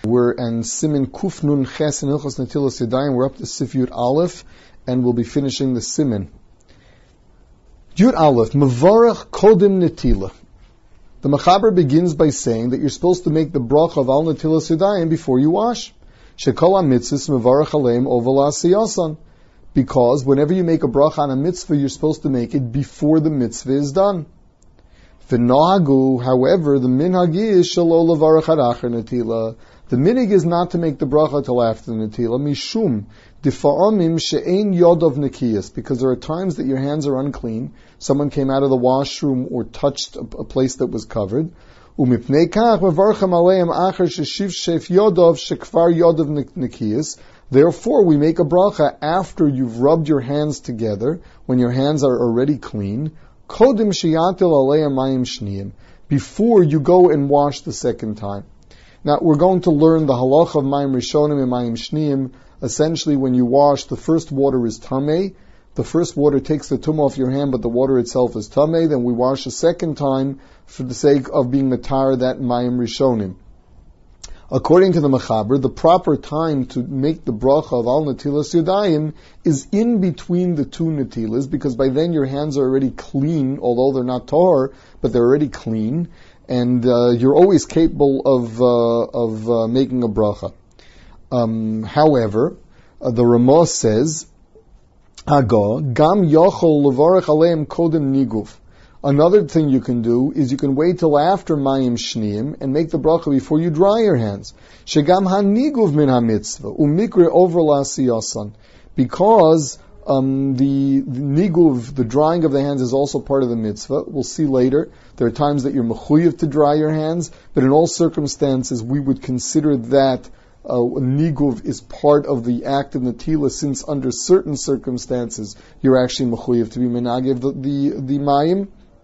We're in Simin Kuf Nun Ches in Hilchos Netilas Yadayim. We're up to Sif Yud Aleph, and we'll be finishing the Simin. Yud Aleph, Mevarach Kodim Netila. The Mechaber begins by saying that you're supposed to make the bracha of Al Netilas Yadayim before you wash. Shekol HaMitzvahs Mevarach Aleim Oval Asiyasan. Because whenever you make a bracha on a mitzvah, you're supposed to make it before the mitzvah is done. V'nohagu, however, the minhag is shelo levarach ad acher netila. The minhag is not to make the bracha till after the netila. Mishum difa'amim she'ein yodov nekiyas, because there are times that your hands are unclean. Someone came out of the washroom or touched a place that was covered. Umipnei kach mevarchem aleim acher sheshiv shef yodov shekvar yodov nekiyas. Therefore, we make a bracha after you've rubbed your hands together, when your hands are already clean. Kodim sheyatil aleim mayim shniyim, before you go and wash the second time. Now, we're going to learn the halacha of mayim rishonim and mayim shniyim. Essentially, when you wash, the first water is tamei. The first water takes the tum off your hand, but the water itself is tamei. Then we wash a second time for the sake of being matar that mayim rishonim. According to the Mechaber, the proper time to make the bracha of Al Netilas Yadayim is in between the two netilas, because by then your hands are already clean, although they're not tahor, but they're already clean, and you're always capable of making a bracha. However, the Ramah says, Haga, Gam Yochol Levarach Aleim Kodem Niguv. Another thing you can do is you can wait till after Mayim Shniyim and make the bracha before you dry your hands. Shegam haniguv min ha-mitzvah umikre over la'asiyasan. Because the niguv, the drying of the hands, is also part of the mitzvah. We'll see later. There are times that you're mechuyev to dry your hands, but in all circumstances we would consider that niguv is part of the act of netila, since under certain circumstances you're actually mechuyev to be menagev the mayim.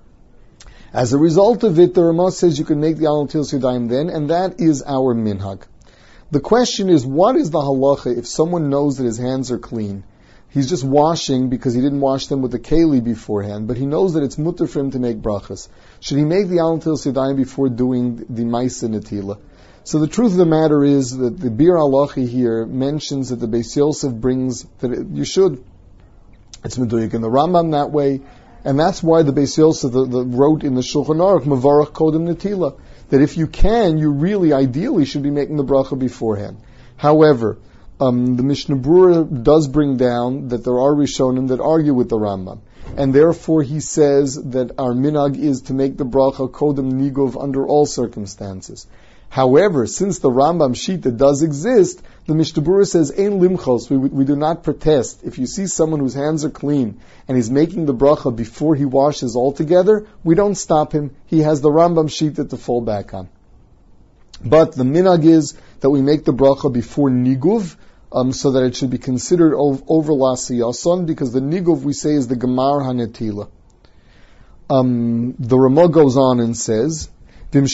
As a result of it, the Ramah says you can make the Al Netilas Yadayim then, and that is our minhag. The question is, what is the halacha if someone knows that his hands are clean? He's just washing because he didn't wash them with the keli beforehand, but he knows that it's mutter for him to make brachas. Should he make the Al Netilas Yadayim before doing the Maisa Netila? So the truth of the matter is that the Bir Alachi here mentions that the Beis Yosef brings that you should. It's meduyik in the Rambam that way. And that's why the Beis Yosef wrote in the Shulchan Aruch, Mevarach Kodem Netila, that if you can, you really, ideally, should be making the bracha beforehand. However, the Mishnah Berurah does bring down that there are Rishonim that argue with the Rambam. And therefore he says that our minhag is to make the bracha Kodem Niguv under all circumstances. However, since the Rambam Shita does exist, the Mishnah Berurah says, Ein limchos, we do not protest. If you see someone whose hands are clean and he's making the bracha before he washes altogether, we don't stop him. He has the Rambam Shita to fall back on. But the minhag is that we make the bracha before niguv, so that it should be considered over la'asiyasan, because the niguv we say is the gemar hanetila. The Ramah goes on and says, what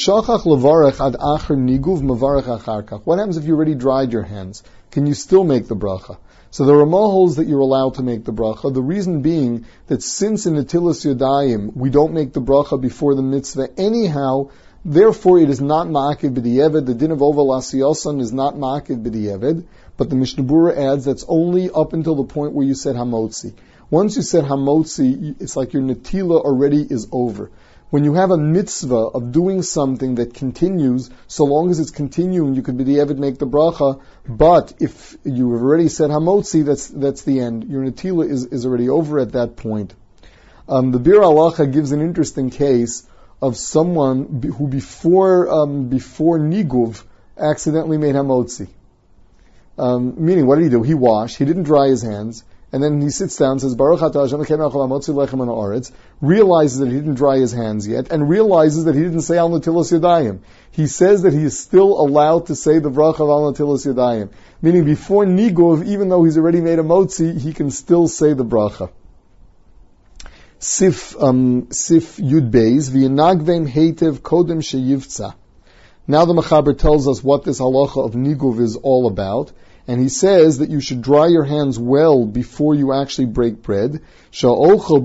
happens if you already dried your hands? Can you still make the bracha? So the Ramah holds that you're allowed to make the bracha. The reason being that since in Netilas Yadayim we don't make the bracha before the mitzvah anyhow, therefore it is not ma'akid b'di'eved. The din of oval asiyasan is not ma'akid b'di'eved. But the Mishnah Berurah adds that's only up until the point where you said hamotzi. Once you said hamotzi, it's like your netila already is over. When you have a mitzvah of doing something that continues, so long as it's continuing, you could be the Eved make the bracha. But if you have already said hamotzi, that's the end. Your netila is already over at that point. The Bir Alacha gives an interesting case of someone who before niguv accidentally made hamotzi. Meaning, what did he do? He washed. He didn't dry his hands. And then he sits down and says, Baruch atah Hashem elokeinu hamotzi lechem ala haaretz, realizes that he didn't dry his hands yet, and realizes that he didn't say Al Netilas Yadayim. He says that he is still allowed to say the bracha of Al Netilas Yadayim. Meaning before niguv, even though he's already made a motzi, he can still say the bracha. Sif Yud Beis, v'yenagvem heitev kodem sheyivtza. Now the Mechaber tells us what this halacha of niguv is all about. And he says that you should dry your hands well before you actually break bread. Because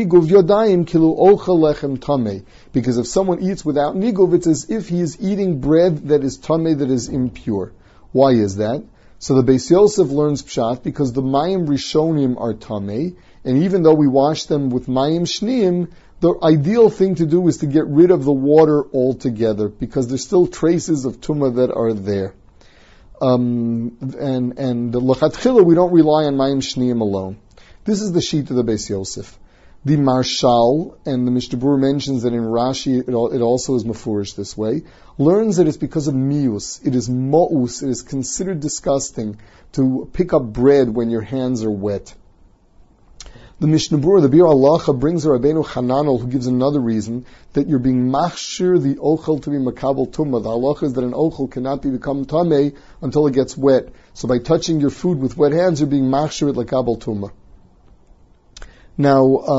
if someone eats without niguv, it's as if he is eating bread that is tameh, that is impure. Why is that? So the Beis Yosef learns pshat because the mayim rishonim are tameh, and even though we wash them with mayim shniim, the ideal thing to do is to get rid of the water altogether, because there's still traces of tumah that are there. And l'chatchila, we don't rely on mayim shniim alone. This is the sheet of the Beis Yosef. The Marshal, and the Mishnah Berurah mentions that in Rashi it also is mafurish this way, learns that it's because of mius. It is mo'us. It is considered disgusting to pick up bread when your hands are wet. The Mishnah Berurah, the Bir Halacha, brings a Rabbeinu Hananel who gives another reason that you're being machshir the ochel to be makabel tumah. The halacha is that an ochel cannot become tameh until it gets wet. So by touching your food with wet hands, you're being machshir it lakabel tumah. Now,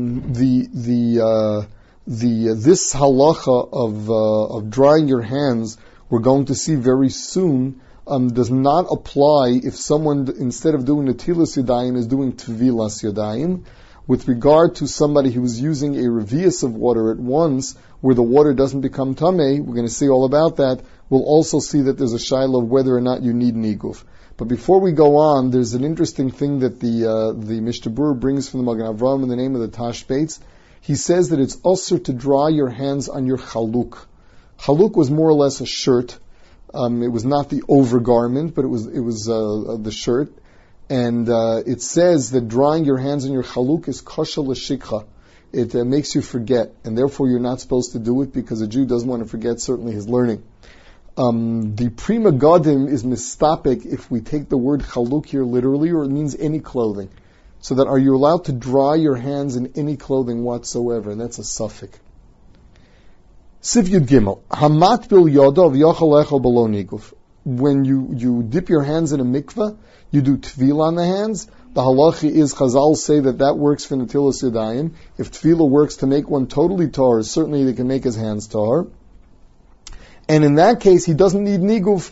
this halacha of drying your hands, we're going to see very soon, does not apply if someone, instead of doing netilas yadayim, is doing tevilas yadayim. With regard to somebody who is using a revius of water at once, where the water doesn't become tameh, we're going to see all about that. We'll also see that there's a shaila of whether or not you need niguv. But before we go on, there's an interesting thing that the Mishnah Berurah brings from the Magen Avraham in the name of the Tashbates. He says that it's usher to dry your hands on your chaluk. Chaluk was more or less a shirt. It was not the overgarment, but it was the shirt. And it says that drying your hands on your chaluk is kosher l'shikha. It makes you forget, and therefore you're not supposed to do it because a Jew doesn't want to forget certainly his learning. The Prima Gadim is mistapik if we take the word chaluk here literally, or it means any clothing. So that are you allowed to dry your hands in any clothing whatsoever? And that's a suffix. Siv Yud Gimel. Hamat bil yodav yochel echel below niguf. When you dip your hands in a mikveh, you do tefillah on the hands. The halacha is, Chazal say that works for netilas yadayim. If tefillah works to make one totally tahor, certainly they can make his hands tahor. And in that case, he doesn't need niguv.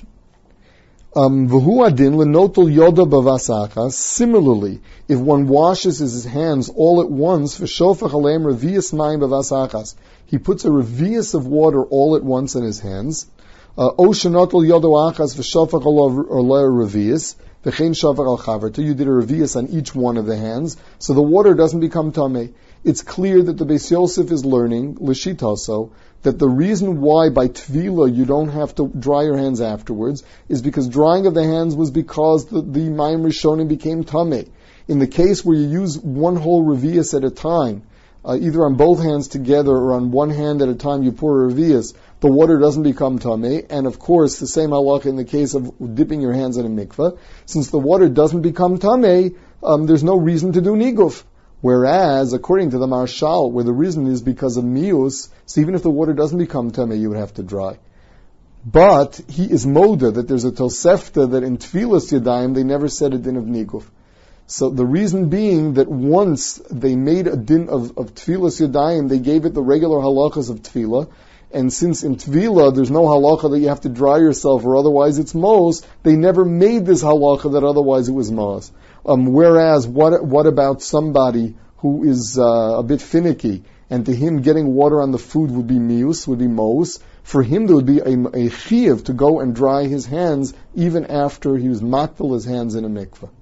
V'hu adin l'notel yoda b'vasachas. Similarly, if one washes his hands all at once, v'shofach aleim revius mayim b'vasachas, he puts a revius of water all at once in his hands. O shenotel yoda achas v'shofach alei revius v'chein shofach al chaverta. You did a revius on each one of the hands, so the water doesn't become tameh. It's clear that the Beis Yosef is learning l'shitaso that the reason why by tefillah you don't have to dry your hands afterwards is because drying of the hands was because the mayim rishonim became tameh. In the case where you use one whole revius at a time, either on both hands together or on one hand at a time you pour a revius, the water doesn't become tameh. And of course, the same halakha in the case of dipping your hands in a mikveh. Since the water doesn't become tameh, there's no reason to do niguf. Whereas, according to the Marshal, where the reason is because of mius, so even if the water doesn't become tameh, you would have to dry. But he is moda that there's a tosefta that in tfilas yadayim they never said a din of niguf. So the reason being that once they made a din of tfilas yadayim, they gave it the regular halachas of tefillah. And since in tefillah there's no halacha that you have to dry yourself or otherwise it's mos, they never made this halacha that otherwise it was mos. Whereas, what about somebody who is a bit finicky, and to him getting water on the food would be mius, would be mos. For him there would be a chiyuv to go and dry his hands even after he was makbel his hands in a mikveh.